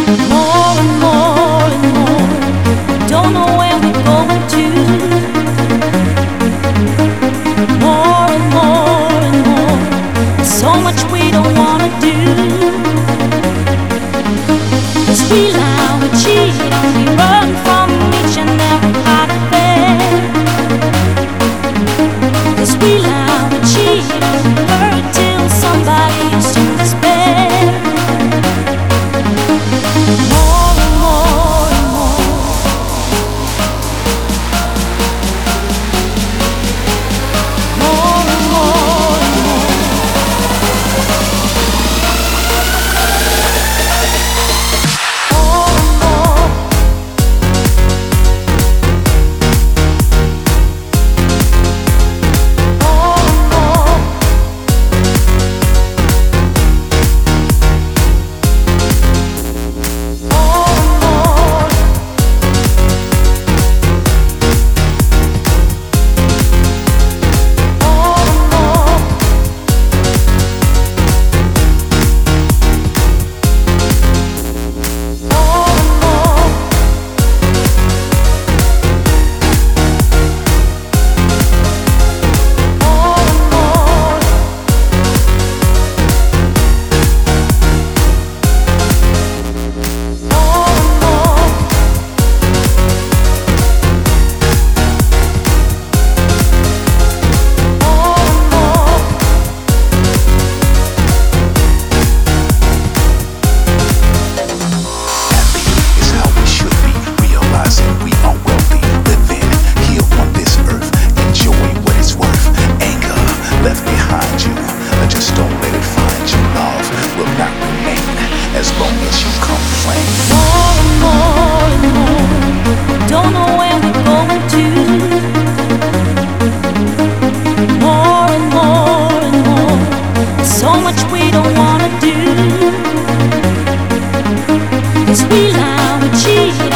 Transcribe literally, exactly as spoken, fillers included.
More and more and more, don't know where we're going to. More and more and more, there's so much we don't wanna do. 'Cause we lie, we cheat, and we run from each and every part of it. 'Cause we lie, we cheat, and we hurt till somebody is to despair. More and more and more. More and more and more. More and more. More and more. More and more. More and more. More and more. More and more. More and more. More and more. Happy is how we should be, realizing we are wealthy, living here on this earth, enjoy what it's worth. Anger left behind you, but just don't let it find you. Love will not remain as long as you complain. More and more and more, don't know where we're going to. More and more and more, there's so much we don't wanna do. 'Cause we lie, we cheat,